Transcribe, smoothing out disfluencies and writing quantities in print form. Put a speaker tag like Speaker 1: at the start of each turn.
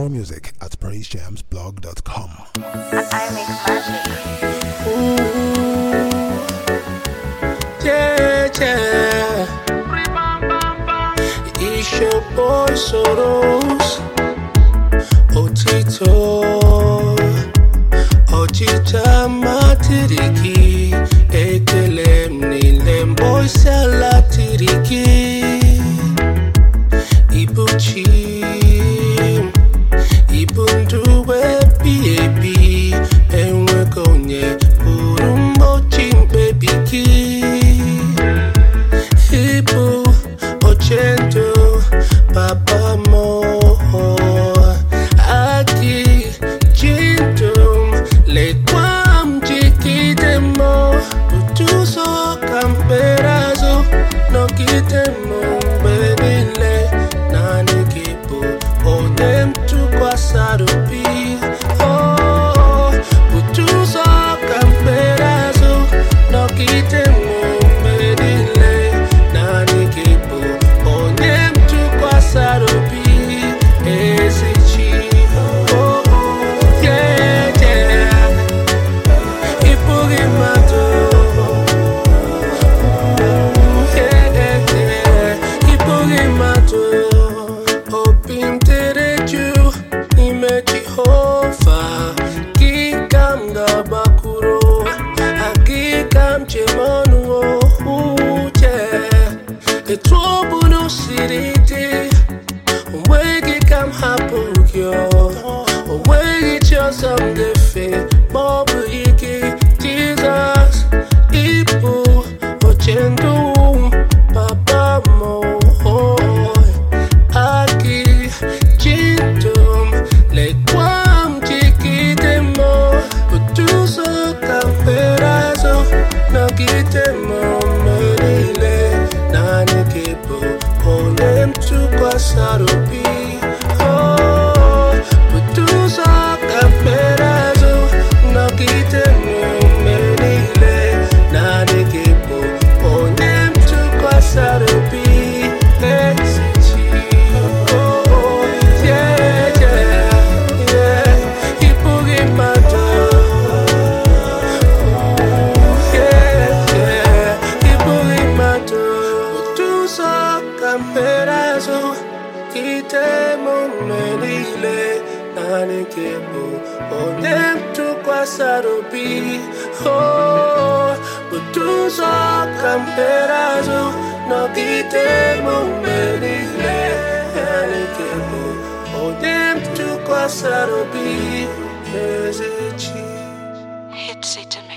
Speaker 1: more music at praisejamsblog.com.
Speaker 2: I make magic.
Speaker 3: Yeah. It's your boy Soros. Otito Ojita matiriki Ekelem nilem boy salatiriki Ibuchi Ibunduwe baby Enwe konye Burumbo chimpe biki Ibu Ochento Papa mo Aki Jintum Lekwam jikidemo Utuso kamperazo No kitemo benile Nani kipu Onem tu kwa sarupi Oh Utuso kamperazo No kitemo benile Nani kipu Onem tu kwa sarupi Esichi Someday fit, Bobu Iki, Jesus, Ipu, Ochendo, Papa Mo, Aki, Jintum, Lekwam, Chiki Demo, Putuso, Camperazo, Nagitemo, Merile, Nani Kipu, Onem to Kwasarupi, Putuso, Camperazo, no quitemo menile, nane kipo, onem tu kwasarupi, Ipugimato, Ipugimato, Putuso, Camperazo, quitemo menile, nane kipo, onem tu kwasarupi, Putuso camperazo, no quitemo menile, nane kipo, onem tu kwasarupi, Hits it to me.